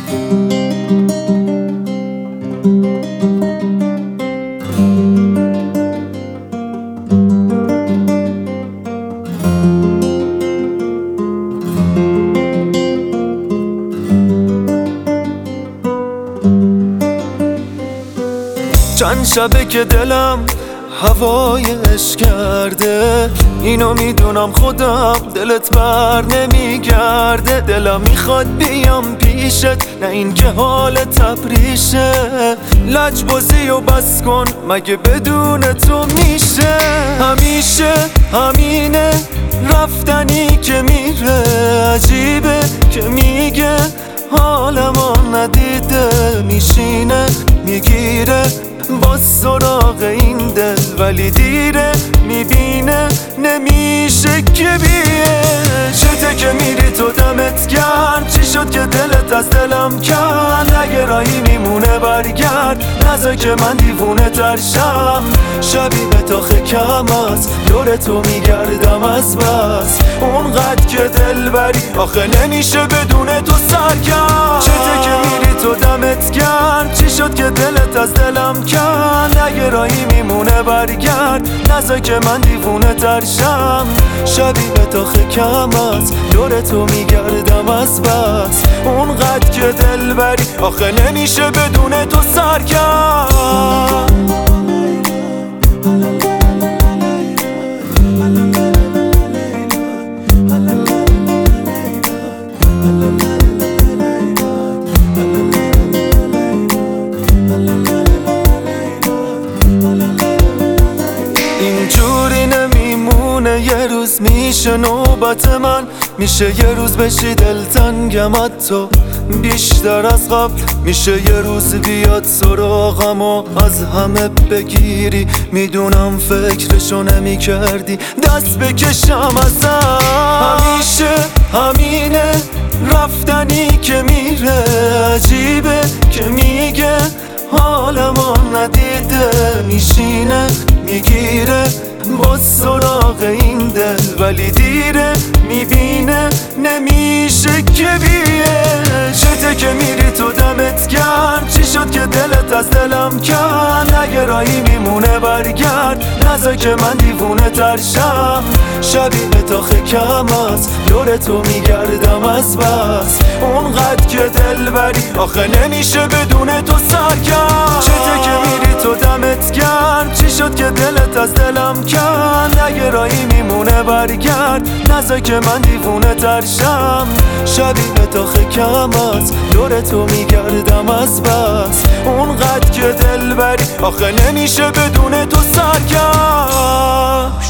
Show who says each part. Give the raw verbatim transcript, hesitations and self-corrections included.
Speaker 1: چند شبه که دلم هوای عشق کرده، اینو میدونم خودم دلت بر نمیگرده. دلم میخواد بیام پیشت، نه این که حال تبریشه. لجبازی و بس کن، مگه بدون تو میشه؟ همیشه همینه، رفتنی که میره. عجیبه که میگه حالمو ندیده، میشینه میگیره با سراغ این دل، ولی دیره میبینه نمیشه که بیه. چته که میری تو دمت گرم، چی شد که دلت از دلم کرد؟ اگه راهی میمونه برگرد، نذار که من دیوونه ترشم. شبیه تا کم از دور تو میگردم از بس، اونقدر که دل بری آخه نمیشه بدون تو سرگرم. چته که میری تو دمت گرم، چی شد که دلت از دلم کرد؟ اگه راهی میمونه برگرد، نذار که من دیوونه ترشم. شبیه تا کم از دور تو میگردم از بس، اونقدر که دل بری آخه نمیشه بدون تو سرگرم. اینجوری نمیمونه، یه روز میشه نوبت من. میشه یه روز بشی دلتنگم حتی بیشتر از قبل. میشه یه روز بیاد سراغم و از همه بگیری. میدونم فکرشو نمی کردی دست بکشم ازم. همیشه همینه، رفتنی که میره. عجیبه که میگه حالمو ندیده، میشینه میگیره با سراغ این دل، ولی دیره میبینه نمیشه که بیه. چته که میری تو دمت گرم، چی شد که دلت از دلم کرد؟ اگه راهی میمونه برگرد، نذار که من دیوونه ترشم. شبیه تا کم از دور تو میگردم از بس، اونقدر که دل بری آخه نمیشه بدون تو سرگرم. چته که میری تو دمت گرم، چی شد که دلت از دلم کرد؟ اگه راهی میمونه برگرد، نذار که من دیوونه ترشم. شبیه تا کم از دور تو میگردم از بس، اونقدر که دل بری آخه نمیشه بدون تو سرگرم.